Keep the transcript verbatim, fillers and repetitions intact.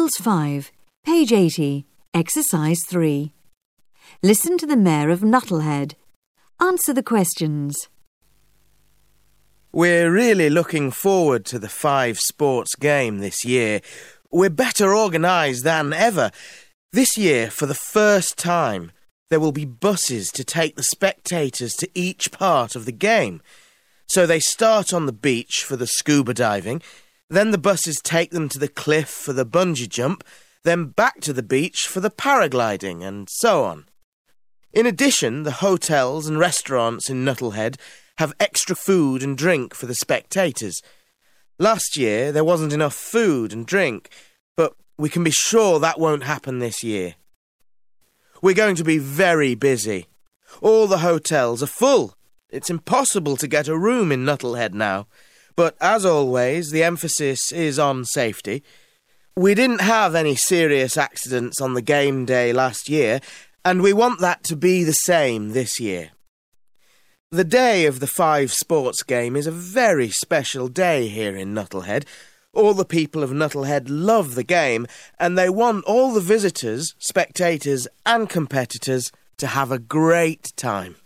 Pupils five, page eighty, exercise three. Listen to the Mayor of Nuttlehead. Answer the questions. We're really looking forward to the Five Sports game this year. We're better organised than ever. This year, for the first time, there will be buses to take the spectators to each part of the game. So they start on the beach for the scuba diving, then the buses take them to the cliff for the bungee jump, then back to the beach for the paragliding, and so on. In addition, the hotels and restaurants in Nuttlehead have extra food and drink for the spectators. Last year, there wasn't enough food and drink, but we can be sure that won't happen this year. We're going to be very busy. All the hotels are full. It's impossible to get a room in Nuttlehead now. But as always, the emphasis is on safety. We didn't have any serious accidents on the game day last year, and we want that to be the same this year. The day of the Five Sports game is a very special day here in Nuttlehead. All the people of Nuttlehead love the game, and they want all the visitors, spectators and competitors to have a great time.